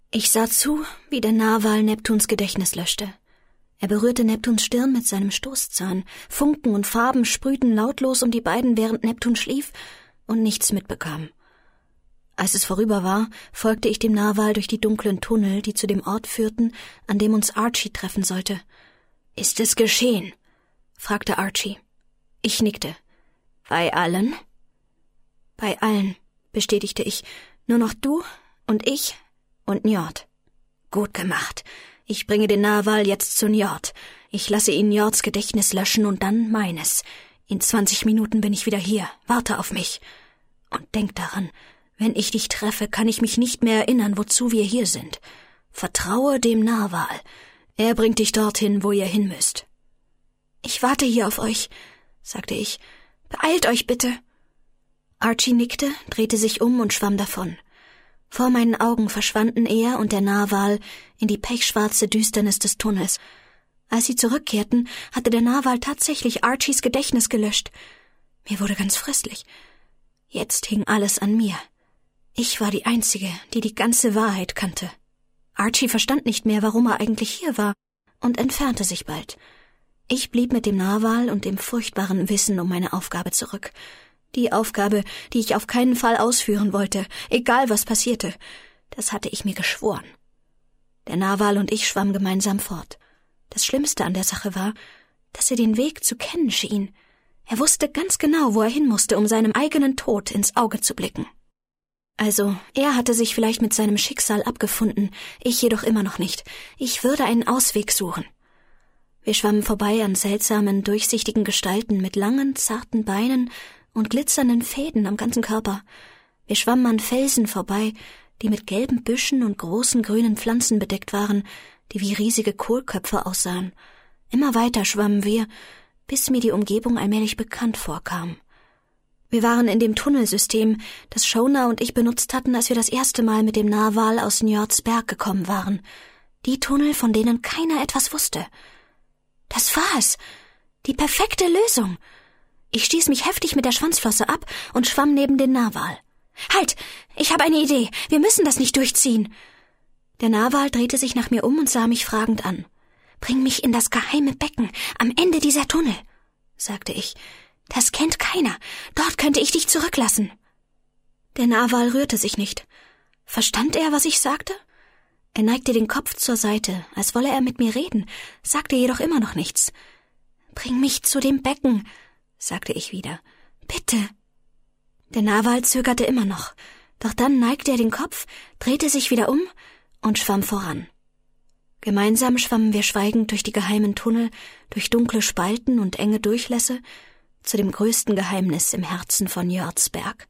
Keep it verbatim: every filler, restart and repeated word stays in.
Ich sah zu, wie der Narwal Neptuns Gedächtnis löschte. Er berührte Neptuns Stirn mit seinem Stoßzahn. Funken und Farben sprühten lautlos um die beiden, während Neptun schlief und nichts mitbekam. Als es vorüber war, folgte ich dem Narwal durch die dunklen Tunnel, die zu dem Ort führten, an dem uns Archie treffen sollte. »Ist es geschehen?« fragte Archie. Ich nickte. »Bei allen?« »Bei allen«, bestätigte ich. »Nur noch du und ich und Njord.« »Gut gemacht. Ich bringe den Narwal jetzt zu Njord. Ich lasse ihn Njords Gedächtnis löschen und dann meines. In zwanzig Minuten bin ich wieder hier. Warte auf mich. Und denk daran, wenn ich dich treffe, kann ich mich nicht mehr erinnern, wozu wir hier sind. Vertraue dem Narwal. Er bringt dich dorthin, wo ihr hin müsst.« »Ich warte hier auf euch«, sagte ich. »Beeilt euch bitte.« Archie nickte, drehte sich um und schwamm davon. Vor meinen Augen verschwanden er und der Narwal in die pechschwarze Düsternis des Tunnels. Als sie zurückkehrten, hatte der Narwal tatsächlich Archies Gedächtnis gelöscht. Mir wurde ganz fröstlich. Jetzt hing alles an mir. Ich war die Einzige, die die ganze Wahrheit kannte. Archie verstand nicht mehr, warum er eigentlich hier war, und entfernte sich bald. Ich blieb mit dem Narwal und dem furchtbaren Wissen um meine Aufgabe zurück. Die Aufgabe, die ich auf keinen Fall ausführen wollte, egal was passierte. Das hatte ich mir geschworen. Der Narwal und ich schwammen gemeinsam fort. Das Schlimmste an der Sache war, dass er den Weg zu kennen schien. Er wusste ganz genau, wo er hin musste, um seinem eigenen Tod ins Auge zu blicken. Also, er hatte sich vielleicht mit seinem Schicksal abgefunden, ich jedoch immer noch nicht. Ich würde einen Ausweg suchen. Wir schwammen vorbei an seltsamen, durchsichtigen Gestalten mit langen, zarten Beinen und glitzernden Fäden am ganzen Körper. Wir schwammen an Felsen vorbei, die mit gelben Büschen und großen grünen Pflanzen bedeckt waren, die wie riesige Kohlköpfe aussahen. Immer weiter schwammen wir, bis mir die Umgebung allmählich bekannt vorkam. Wir waren in dem Tunnelsystem, das Shona und ich benutzt hatten, als wir das erste Mal mit dem Narwal aus Njords Berg gekommen waren. Die Tunnel, von denen keiner etwas wusste. Das war es. Die perfekte Lösung. Ich stieß mich heftig mit der Schwanzflosse ab und schwamm neben den Narwal. »Halt! Ich habe eine Idee. Wir müssen das nicht durchziehen.« Der Narwal drehte sich nach mir um und sah mich fragend an. »Bring mich in das geheime Becken am Ende dieser Tunnel«, sagte ich. »Das kennt keiner. Dort könnte ich dich zurücklassen.« Der Narwal rührte sich nicht. Verstand er, was ich sagte? Er neigte den Kopf zur Seite, als wolle er mit mir reden, sagte jedoch immer noch nichts. »Bring mich zu dem Becken«, sagte ich wieder. »Bitte.« Der Narwal zögerte immer noch, doch dann neigte er den Kopf, drehte sich wieder um und schwamm voran. Gemeinsam schwammen wir schweigend durch die geheimen Tunnel, durch dunkle Spalten und enge Durchlässe, zu dem größten Geheimnis im Herzen von Njords Berg.